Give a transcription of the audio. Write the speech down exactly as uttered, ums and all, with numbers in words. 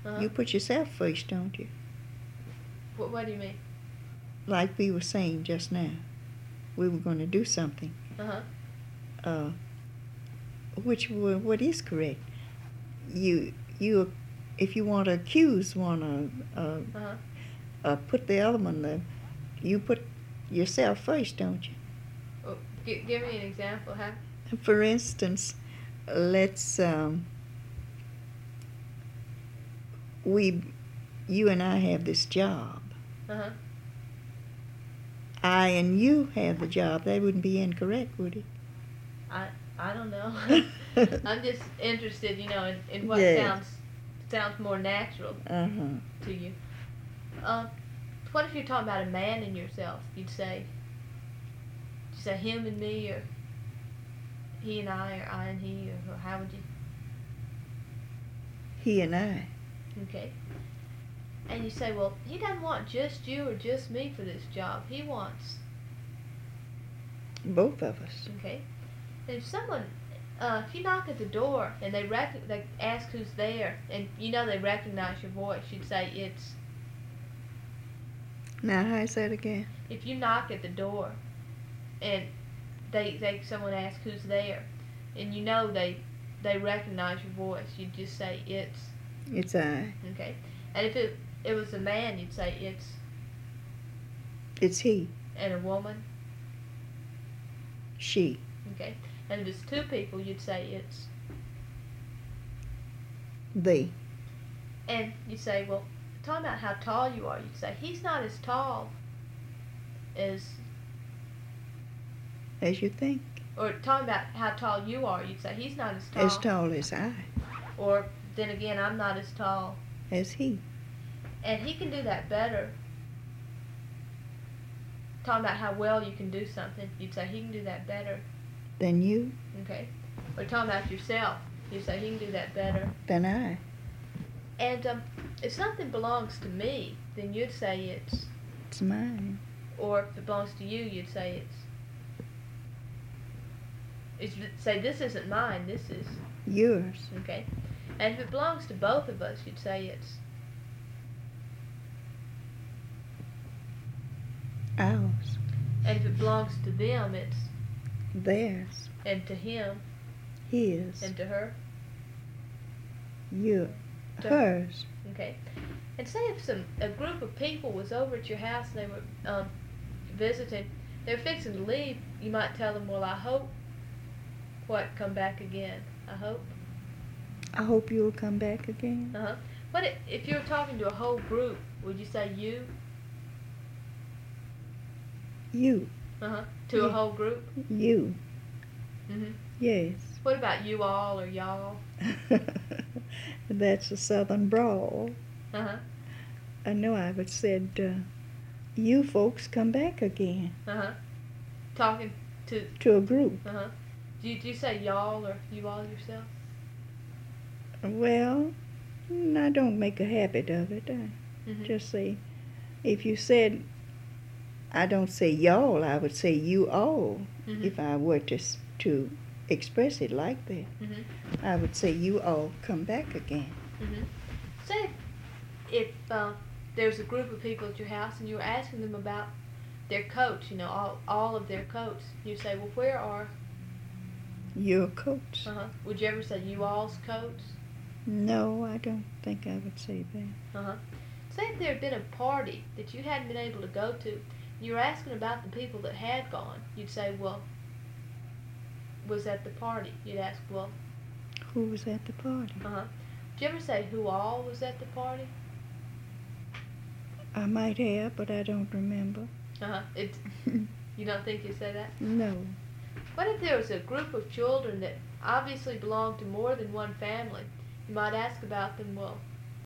Uh-huh. You put yourself first, don't you? What, what do you mean? Like we were saying just now, we were going to do something. Uh-huh. Uh, which wa- what is correct? You you, if you want to accuse one, uh, uh, Uh-huh. uh, put the other one. Uh, you put yourself first, don't you? Well, g- give me an example. How? For instance, let's um, we, you and I have this job. Uh-huh. I and you have the job. That wouldn't be incorrect, would it? I I don't know. I'm just interested, you know, in, in what Yes. sounds sounds more natural Uh-huh. to you. Uh, what if you're talking about a man and yourself? You'd say, you say him and me, or he and I, or I and he, or, or how would you? He and I. Okay. And you say, well, he doesn't want just you or just me for this job. He wants, Both of us. okay. And if someone, uh, if you knock at the door and they rec- they ask who's there, and you know they recognize your voice, you'd say it's. Now, how's that again? If you knock at the door, and they they someone asks who's there, and you know they they recognize your voice, you'd just say it's. It's I. Okay. And if it it was a man, you'd say it's. It's he. And a woman. She. Okay. And if it's two people, you'd say it's. They. And you say, well, talking about how tall you are, you'd say he's not as tall as. As you think. Or talking about how tall you are, you'd say he's not as tall. As tall as I. Or then again, I'm not as tall. As he. And he can do that better. Talking about how well you can do something, you'd say he can do that better. Than you. Okay. Or talking about yourself, you'd say he can do that better. Than I. And um, if something belongs to me, then you'd say it's. It's mine. Or if it belongs to you, you'd say it's. It's say this isn't mine. This is. Yours. Okay. And if it belongs to both of us, you'd say it's. Ours. And if it belongs to them, it's. Theirs. And to him. His. And to her. You. To Hers. Okay. And say if some a group of people was over at your house and they were um, visiting, they were fixing to leave, you might tell them, well, I hope what come back again. I hope. I hope you'll come back again. Uh huh. What if, if you were talking to a whole group? Would you say you? You. Uh huh. To Yeah. a whole group. You. Mhm. Yes. What about you all or y'all? That's a southern brawl. Uh huh. I know I would said, uh, you folks come back again. Uh huh. Talking to. To a group. Uh huh. Do you, do you say y'all or you all yourself? Well, mm, I don't make a habit of it. I Mhm. just say, if you said, I don't say y'all, I would say you all. Mhm. If I were to, s- to express it like that, Mhm. I would say you all come back again. Mhm. Say if, if uh, there's a group of people at your house and you were asking them about their coats, you know, all all of their coats. You say, well, where are? Your coats. Uh huh. Would you ever say you all's coats? No, I don't think I would say that. Uh huh. Say if there had been a party that you hadn't been able to go to, and you were asking about the people that had gone. You'd say, well, was at the party? You'd ask, well, Who was at the party? uh huh. Did you ever say who all was at the party? I might have, but I don't remember. Uh huh. It. You don't think you say that? No. What if there was a group of children that obviously belonged to more than one family? You might ask about them, well,